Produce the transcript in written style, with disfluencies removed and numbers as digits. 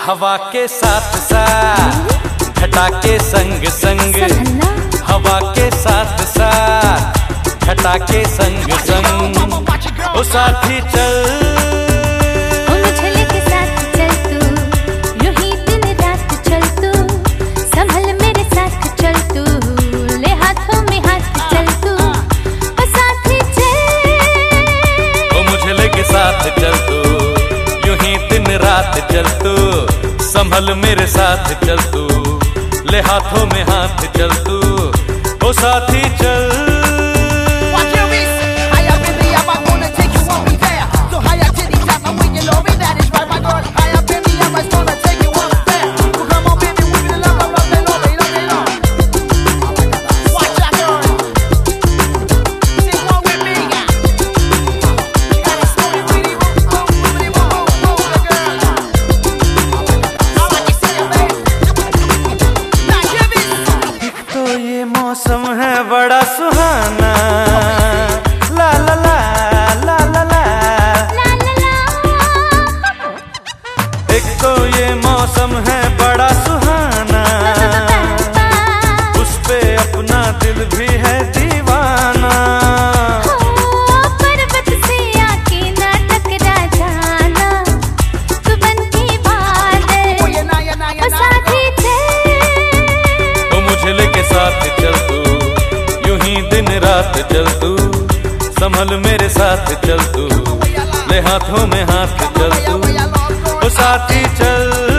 हवा के साथ साथ घटा के संग संग, हवा के साथ साथ घटा के संग संग, ओ साथी चल ओ मुझले के साथ चल तू, यूं ही दिन रात चल तू, संभल मेरे साथ चल तू, ले हाथों में हाथ चल तू, ओ साथी चल ओ मुझले के साथ चल तू, यूं ही दिन रात चल तू, संभल मेरे साथ चल तू, ले हाथों में हाथ चल तू, ओ साथी चल। मौसम है बड़ा सुहाना, ला ला ला ला ला ला, एक तो ये मौसम है बड़ा सुहाना, उस पे अपना दिल भी है दीवाना, पर्वत से आके ना टकरा जाना, तू बन के बादल, ओ साथी चल, ओ मुझे लेके साथ चल तू, यूं ही दिन रात चल तू, संभल मेरे साथ चल तू, ले हाथों में हाथ चल तू, ओ साथी चल।